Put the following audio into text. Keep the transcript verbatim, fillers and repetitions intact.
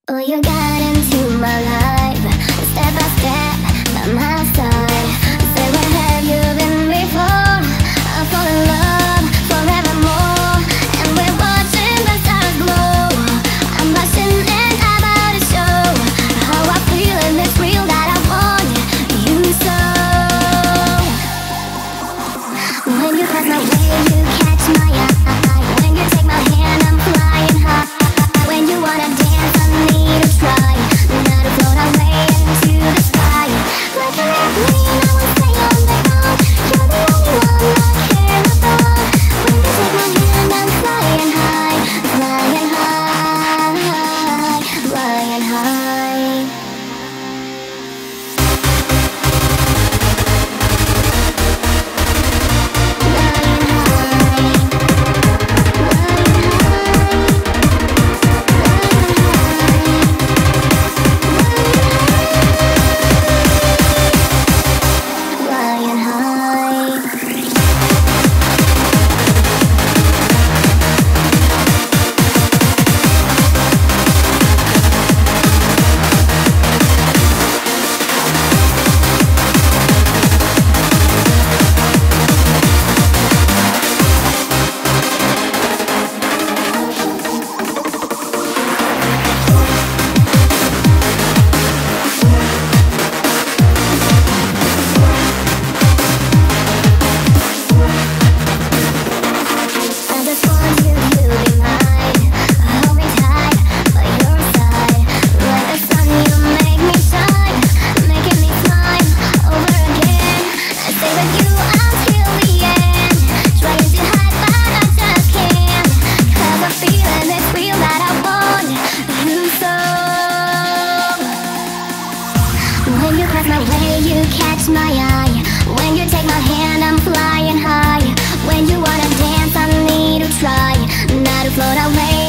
Oh, you got into my life, step by step, by my side. Say, where have you been before? I fall in love forevermore, and we're watching the stars glow. I'm blushing and I'm about to show how I feel, and it's real that I want you so. When you pass my way, you catch my eye. When you take my hand, I'm flying high. When you wanna dance, I need to try. Not to float away into the sky. Like a airplane, I will stay on the ground. You're the only one I care about. When you take my hand, I'm flying high, flying high, flying high. When you pass my way, you catch my eye. When you take my hand, I'm flying high. When you wanna dance, I need to try. Not to float away